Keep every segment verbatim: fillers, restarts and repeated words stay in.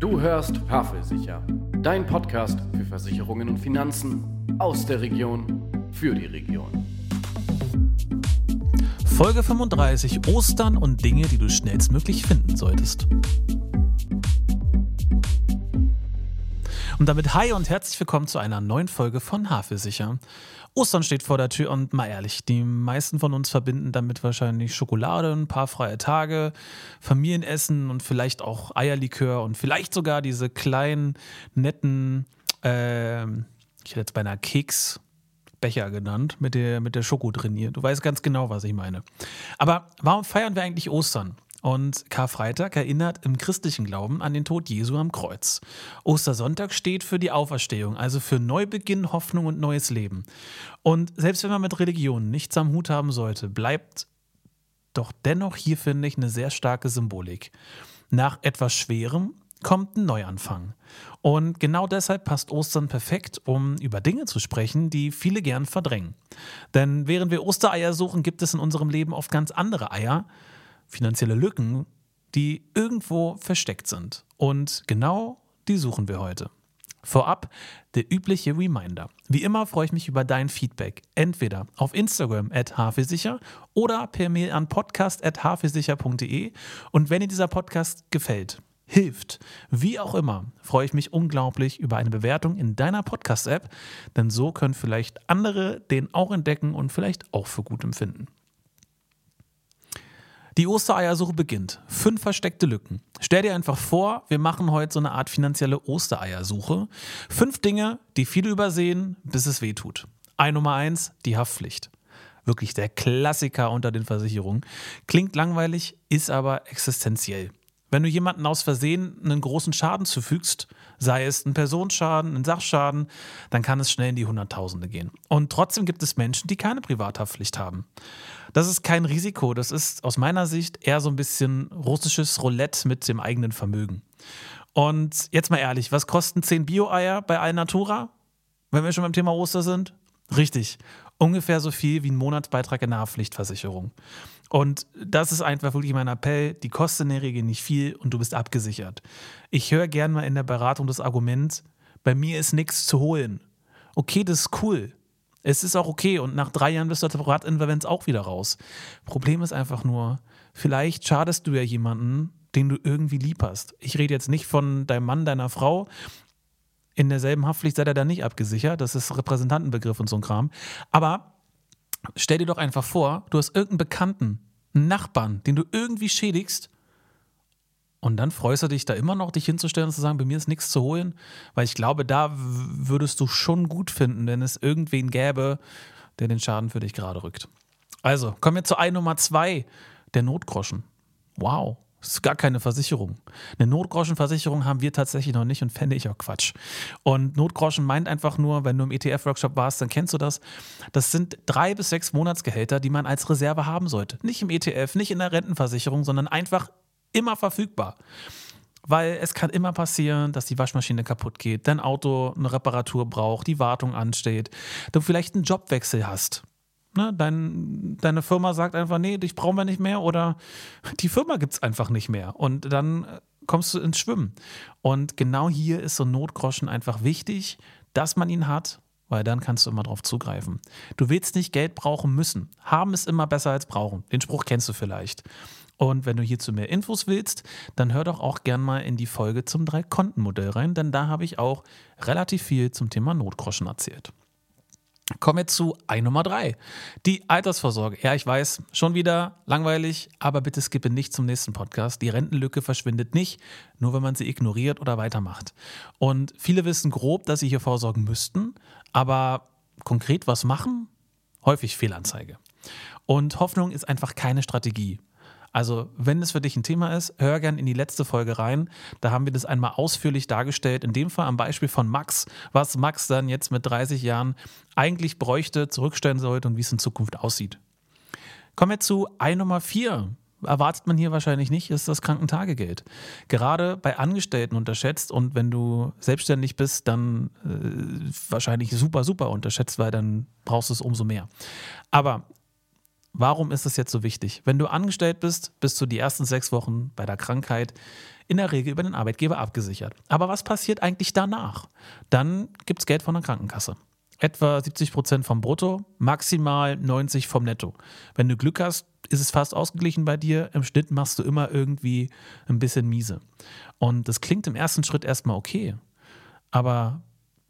Du hörst Havelsicher, dein Podcast für Versicherungen und Finanzen aus der Region für die Region. Folge fünfunddreißig: Ostern und Dinge, die du schnellstmöglich finden solltest. Und damit hi und herzlich willkommen zu einer neuen Folge von Havelsicher. Ostern steht vor der Tür und mal ehrlich, die meisten von uns verbinden damit wahrscheinlich Schokolade, ein paar freie Tage, Familienessen und vielleicht auch Eierlikör und vielleicht sogar diese kleinen, netten, äh, ich hätte jetzt beinahe Keksbecher genannt, mit der, mit der Schoko drin hier. Du weißt ganz genau, was ich meine. Aber warum feiern wir eigentlich Ostern? Und Karfreitag erinnert im christlichen Glauben an den Tod Jesu am Kreuz. Ostersonntag steht für die Auferstehung, also für Neubeginn, Hoffnung und neues Leben. Und selbst wenn man mit Religion nichts am Hut haben sollte, bleibt doch dennoch hier, finde ich, eine sehr starke Symbolik. Nach etwas Schwerem kommt ein Neuanfang. Und genau deshalb passt Ostern perfekt, um über Dinge zu sprechen, die viele gern verdrängen. Denn während wir Ostereier suchen, gibt es in unserem Leben oft ganz andere Eier, finanzielle Lücken, die irgendwo versteckt sind. Und genau die suchen wir heute. Vorab der übliche Reminder. Wie immer freue ich mich über dein Feedback. Entweder auf Instagram at havelsicher oder per Mail an podcast at havelsicher punkt de. Und wenn dir dieser Podcast gefällt, hilft, wie auch immer, freue ich mich unglaublich über eine Bewertung in deiner Podcast-App, denn so können vielleicht andere den auch entdecken und vielleicht auch für gut empfinden. Die Ostereiersuche beginnt. Fünf versteckte Lücken. Stell dir einfach vor, wir machen heute so eine Art finanzielle Ostereiersuche. Fünf Dinge, die viele übersehen, bis es weh tut. Ei Nummer eins, die Haftpflicht. Wirklich der Klassiker unter den Versicherungen. Klingt langweilig, ist aber existenziell. Wenn du jemanden aus Versehen einen großen Schaden zufügst, sei es ein Personenschaden, ein Sachschaden, dann kann es schnell in die Hunderttausende gehen. Und trotzdem gibt es Menschen, die keine Privathaftpflicht haben. Das ist kein Risiko, das ist aus meiner Sicht eher so ein bisschen russisches Roulette mit dem eigenen Vermögen. Und jetzt mal ehrlich, was kosten zehn Bio-Eier bei Alnatura, wenn wir schon beim Thema Oster sind? Richtig, ungefähr so viel wie ein Monatsbeitrag in der Haftpflichtversicherung. Und das ist einfach wirklich mein Appell, die kosten in der Regel nicht viel und du bist abgesichert. Ich höre gerne mal in der Beratung das Argument, bei mir ist nichts zu holen. Okay, das ist cool. Es ist auch okay und nach drei Jahren bist du aus der Privatinsolvenz auch wieder raus. Problem ist einfach nur, vielleicht schadest du ja jemanden, den du irgendwie lieb hast. Ich rede jetzt nicht von deinem Mann, deiner Frau. In derselben Haftpflicht seid ihr da nicht abgesichert. Das ist Repräsentantenbegriff und so ein Kram. Aber stell dir doch einfach vor, du hast irgendeinen Bekannten, einen Nachbarn, den du irgendwie schädigst und dann freust du dich da immer noch, dich hinzustellen und zu sagen, bei mir ist nichts zu holen, weil ich glaube, da würdest du schon gut finden, wenn es irgendwen gäbe, der den Schaden für dich gerade rückt. Also, kommen wir zu Ei Nummer zwei, der Notgroschen. Wow. Das ist gar keine Versicherung. Eine Notgroschenversicherung haben wir tatsächlich noch nicht und fände ich auch Quatsch. Und Notgroschen meint einfach nur, wenn du im E T F-Workshop warst, dann kennst du das. Das sind drei bis sechs Monatsgehälter, die man als Reserve haben sollte. Nicht im E T F, nicht in der Rentenversicherung, sondern einfach immer verfügbar. Weil es kann immer passieren, dass die Waschmaschine kaputt geht, dein Auto eine Reparatur braucht, die Wartung ansteht, du vielleicht einen Jobwechsel hast. Ne, dein, deine Firma sagt einfach, nee, dich brauchen wir nicht mehr oder die Firma gibt es einfach nicht mehr und dann kommst du ins Schwimmen. Und genau hier ist so ein Notgroschen einfach wichtig, dass man ihn hat, weil dann kannst du immer drauf zugreifen. Du willst nicht Geld brauchen müssen. Haben ist immer besser als brauchen. Den Spruch kennst du vielleicht. Und wenn du hierzu mehr Infos willst, dann hör doch auch gern mal in die Folge zum Drei-Konten-Modell rein, denn da habe ich auch relativ viel zum Thema Notgroschen erzählt. Kommen wir zu Ei Nummer drei, die Altersvorsorge. Ja, ich weiß, schon wieder langweilig, aber bitte skippe nicht zum nächsten Podcast. Die Rentenlücke verschwindet nicht, nur wenn man sie ignoriert oder weitermacht. Und viele wissen grob, dass sie hier vorsorgen müssten, aber konkret was machen? Häufig Fehlanzeige. Und Hoffnung ist einfach keine Strategie. Also, wenn es für dich ein Thema ist, hör gern in die letzte Folge rein. Da haben wir das einmal ausführlich dargestellt. In dem Fall am Beispiel von Max, was Max dann jetzt mit dreißig Jahren eigentlich bräuchte, zurückstellen sollte und wie es in Zukunft aussieht. Kommen wir zu Ei Nummer vier. Erwartet man hier wahrscheinlich nicht, ist das Krankentagegeld. Gerade bei Angestellten unterschätzt und wenn du selbstständig bist, dann äh, wahrscheinlich super, super unterschätzt, weil dann brauchst du es umso mehr. Aber warum ist es jetzt so wichtig? Wenn du angestellt bist, bist du die ersten sechs Wochen bei der Krankheit in der Regel über den Arbeitgeber abgesichert. Aber was passiert eigentlich danach? Dann gibt es Geld von der Krankenkasse. Etwa siebzig Prozent vom Brutto, maximal neunzig vom Netto. Wenn du Glück hast, ist es fast ausgeglichen bei dir. Im Schnitt machst du immer irgendwie ein bisschen miese. Und das klingt im ersten Schritt erstmal okay. Aber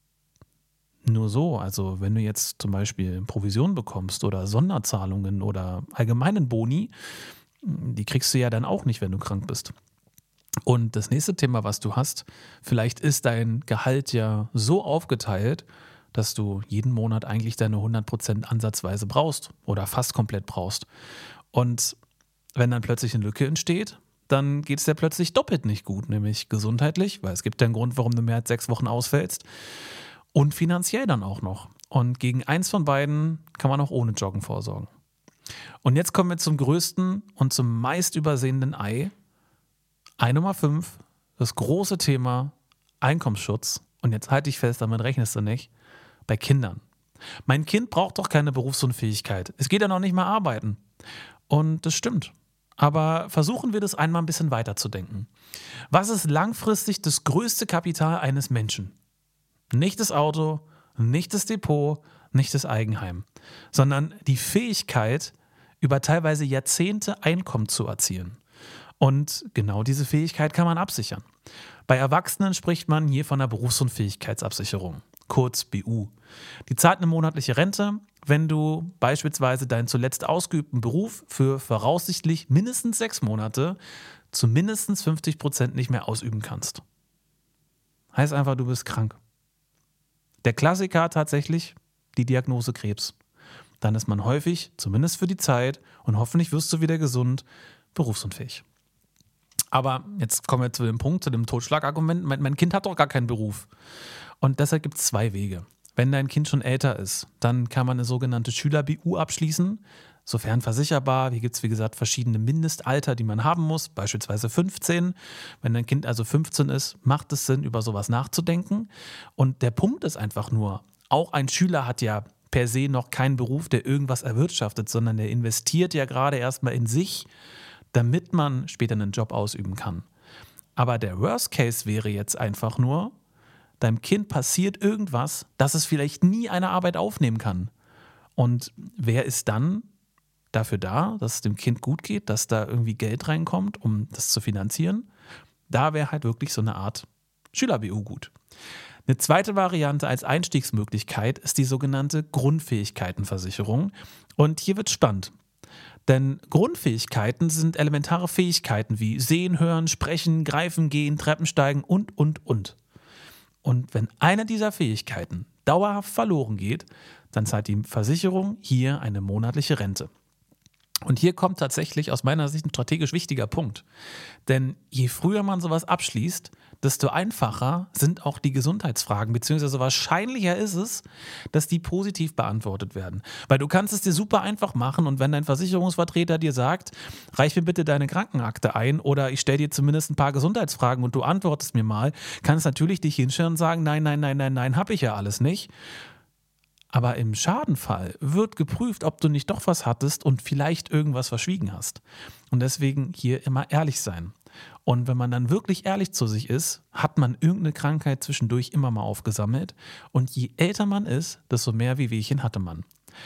nur so, also wenn du jetzt zum Beispiel Provision bekommst oder Sonderzahlungen oder allgemeinen Boni, die kriegst du ja dann auch nicht, wenn du krank bist. Und das nächste Thema, was du hast, vielleicht ist dein Gehalt ja so aufgeteilt, dass du jeden Monat eigentlich deine hundert Prozent ansatzweise brauchst oder fast komplett brauchst. Und wenn dann plötzlich eine Lücke entsteht, dann geht es dir plötzlich doppelt nicht gut, nämlich gesundheitlich, weil es gibt ja einen Grund, warum du mehr als sechs Wochen ausfällst, und finanziell dann auch noch. Und gegen eins von beiden kann man auch ohne Joggen vorsorgen. Und jetzt kommen wir zum größten und zum meist übersehenen Ei. Ei Nummer fünf, das große Thema Einkommensschutz. Und jetzt halte ich fest, damit rechnest du nicht. Bei Kindern. Mein Kind braucht doch keine Berufsunfähigkeit. Es geht ja noch nicht mal arbeiten. Und das stimmt. Aber versuchen wir das einmal ein bisschen weiter zu denken. Was ist langfristig das größte Kapital eines Menschen? Nicht das Auto, nicht das Depot, nicht das Eigenheim, sondern die Fähigkeit, über teilweise Jahrzehnte Einkommen zu erzielen. Und genau diese Fähigkeit kann man absichern. Bei Erwachsenen spricht man hier von der Berufsunfähigkeitsabsicherung, kurz B U. Die zahlt eine monatliche Rente, wenn du beispielsweise deinen zuletzt ausgeübten Beruf für voraussichtlich mindestens sechs Monate zu mindestens fünfzig Prozent nicht mehr ausüben kannst. Heißt einfach, du bist krank. Der Klassiker tatsächlich, die Diagnose Krebs. Dann ist man häufig, zumindest für die Zeit, und hoffentlich wirst du wieder gesund, berufsunfähig. Aber jetzt kommen wir zu dem Punkt, zu dem Totschlagargument. Mein, mein Kind hat doch gar keinen Beruf. Und deshalb gibt es zwei Wege. Wenn dein Kind schon älter ist, dann kann man eine sogenannte Schüler-B U abschließen, sofern versicherbar. Hier gibt es, wie gesagt, verschiedene Mindestalter, die man haben muss, beispielsweise fünfzehn. Wenn dein Kind also fünfzehn ist, macht es Sinn, über sowas nachzudenken. Und der Punkt ist einfach nur, auch ein Schüler hat ja per se noch keinen Beruf, der irgendwas erwirtschaftet, sondern der investiert ja gerade erstmal in sich, damit man später einen Job ausüben kann. Aber der Worst Case wäre jetzt einfach nur, deinem Kind passiert irgendwas, dass es vielleicht nie eine Arbeit aufnehmen kann. Und wer ist dann dafür da, dass es dem Kind gut geht, dass da irgendwie Geld reinkommt, um das zu finanzieren? Da wäre halt wirklich so eine Art Schüler-B U gut. Eine zweite Variante als Einstiegsmöglichkeit ist die sogenannte Grundfähigkeitenversicherung. Und hier wird es spannend. Denn Grundfähigkeiten sind elementare Fähigkeiten wie Sehen, Hören, Sprechen, Greifen, Gehen, Treppensteigen und, und, und. Und wenn eine dieser Fähigkeiten dauerhaft verloren geht, dann zahlt die Versicherung hier eine monatliche Rente. Und hier kommt tatsächlich aus meiner Sicht ein strategisch wichtiger Punkt. Denn je früher man sowas abschließt, desto einfacher sind auch die Gesundheitsfragen, beziehungsweise wahrscheinlicher ist es, dass die positiv beantwortet werden. Weil du kannst es dir super einfach machen und wenn dein Versicherungsvertreter dir sagt, reich mir bitte deine Krankenakte ein oder ich stelle dir zumindest ein paar Gesundheitsfragen und du antwortest mir mal, kannst natürlich dich hinstellen und sagen, nein, nein, nein, nein, nein, habe ich ja alles nicht. Aber im Schadenfall wird geprüft, ob du nicht doch was hattest und vielleicht irgendwas verschwiegen hast. Und deswegen hier immer ehrlich sein. Und wenn man dann wirklich ehrlich zu sich ist, hat man irgendeine Krankheit zwischendurch immer mal aufgesammelt. Und je älter man ist, desto mehr Wehwehchen hatte man.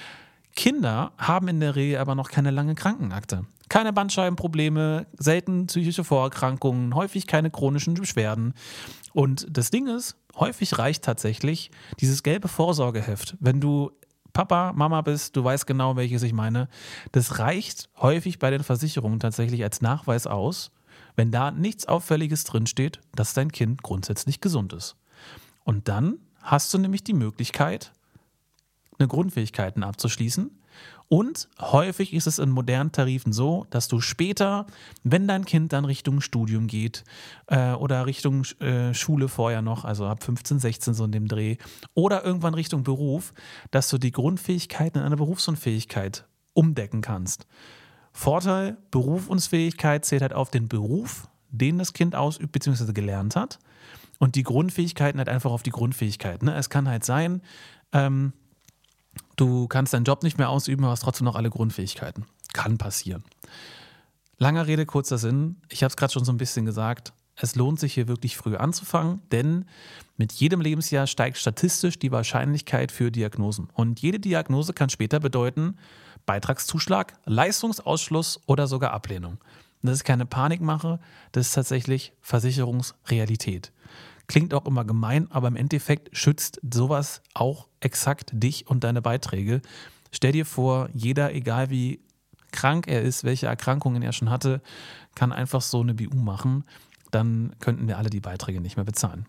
Kinder haben in der Regel aber noch keine lange Krankenakte. Keine Bandscheibenprobleme, selten psychische Vorerkrankungen, häufig keine chronischen Beschwerden. Und das Ding ist, häufig reicht tatsächlich dieses gelbe Vorsorgeheft. Wenn du Papa, Mama bist, du weißt genau, welches ich meine. Das reicht häufig bei den Versicherungen tatsächlich als Nachweis aus, wenn da nichts Auffälliges drinsteht, dass dein Kind grundsätzlich gesund ist. Und dann hast du nämlich die Möglichkeit, eine Grundfähigkeiten abzuschließen. Und häufig ist es in modernen Tarifen so, dass du später, wenn dein Kind dann Richtung Studium geht äh, oder Richtung äh, Schule vorher noch, also ab fünfzehn, sechzehn so in dem Dreh, oder irgendwann Richtung Beruf, dass du die Grundfähigkeiten in eine Berufsunfähigkeit umdecken kannst. Vorteil, Berufsunfähigkeit zählt halt auf den Beruf, den das Kind ausübt bzw. gelernt hat. Und die Grundfähigkeiten halt einfach auf die Grundfähigkeiten. Ne? Es kann halt sein, ähm, Du kannst deinen Job nicht mehr ausüben, hast trotzdem noch alle Grundfähigkeiten. Kann passieren. Langer Rede, kurzer Sinn. Ich habe es gerade schon so ein bisschen gesagt. Es lohnt sich hier wirklich früh anzufangen, denn mit jedem Lebensjahr steigt statistisch die Wahrscheinlichkeit für Diagnosen. Und jede Diagnose kann später bedeuten Beitragszuschlag, Leistungsausschluss oder sogar Ablehnung. Und das ist keine Panikmache, das ist tatsächlich Versicherungsrealität. Klingt auch immer gemein, aber im Endeffekt schützt sowas auch exakt dich und deine Beiträge. Stell dir vor, jeder, egal wie krank er ist, welche Erkrankungen er schon hatte, kann einfach so eine B U machen. Dann könnten wir alle die Beiträge nicht mehr bezahlen.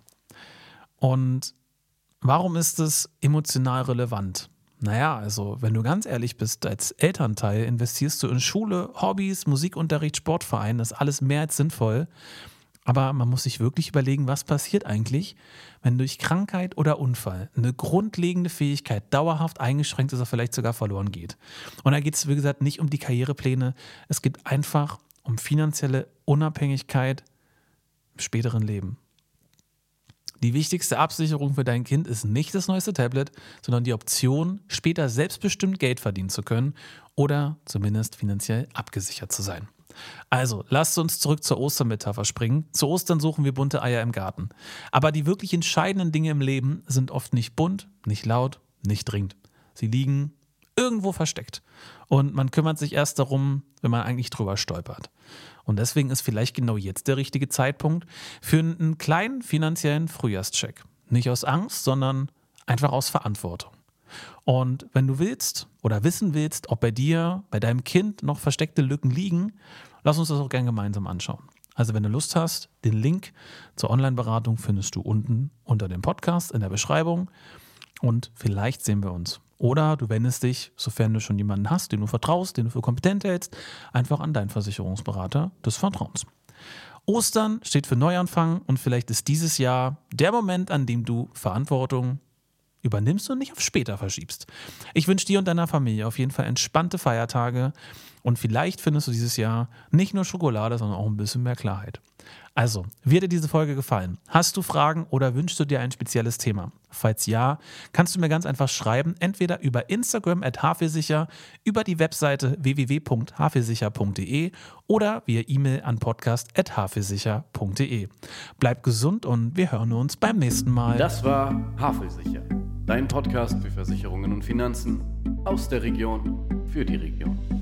Und warum ist es emotional relevant? Naja, also wenn du ganz ehrlich bist, als Elternteil investierst du in Schule, Hobbys, Musikunterricht, Sportverein, das ist alles mehr als sinnvoll. Aber man muss sich wirklich überlegen, was passiert eigentlich, wenn durch Krankheit oder Unfall eine grundlegende Fähigkeit dauerhaft eingeschränkt ist oder vielleicht sogar verloren geht. Und da geht es, wie gesagt, nicht um die Karrierepläne, es geht einfach um finanzielle Unabhängigkeit im späteren Leben. Die wichtigste Absicherung für dein Kind ist nicht das neueste Tablet, sondern die Option, später selbstbestimmt Geld verdienen zu können oder zumindest finanziell abgesichert zu sein. Also, lasst uns zurück zur Ostermetapher springen. Zu Ostern suchen wir bunte Eier im Garten. Aber die wirklich entscheidenden Dinge im Leben sind oft nicht bunt, nicht laut, nicht dringend. Sie liegen irgendwo versteckt. Und man kümmert sich erst darum, wenn man eigentlich drüber stolpert. Und deswegen ist vielleicht genau jetzt der richtige Zeitpunkt für einen kleinen finanziellen Frühjahrscheck. Nicht aus Angst, sondern einfach aus Verantwortung. Und wenn du willst oder wissen willst, ob bei dir, bei deinem Kind noch versteckte Lücken liegen, lass uns das auch gerne gemeinsam anschauen. Also wenn du Lust hast, den Link zur Online-Beratung findest du unten unter dem Podcast in der Beschreibung und vielleicht sehen wir uns. Oder du wendest dich, sofern du schon jemanden hast, den du vertraust, den du für kompetent hältst, einfach an deinen Versicherungsberater des Vertrauens. Ostern steht für Neuanfang und vielleicht ist dieses Jahr der Moment, an dem du Verantwortung übernimmst und nicht auf später verschiebst. Ich wünsche dir und deiner Familie auf jeden Fall entspannte Feiertage und vielleicht findest du dieses Jahr nicht nur Schokolade, sondern auch ein bisschen mehr Klarheit. Also, wie hat dir diese Folge gefallen? Hast du Fragen oder wünschst du dir ein spezielles Thema? Falls ja, kannst du mir ganz einfach schreiben, entweder über Instagram at havelsicher, über die Webseite w w w punkt havelsicher punkt d e oder via E-Mail an podcast at havelsicher punkt d e. Bleib gesund und wir hören uns beim nächsten Mal. Das war Havelsicher, dein Podcast für Versicherungen und Finanzen aus der Region für die Region.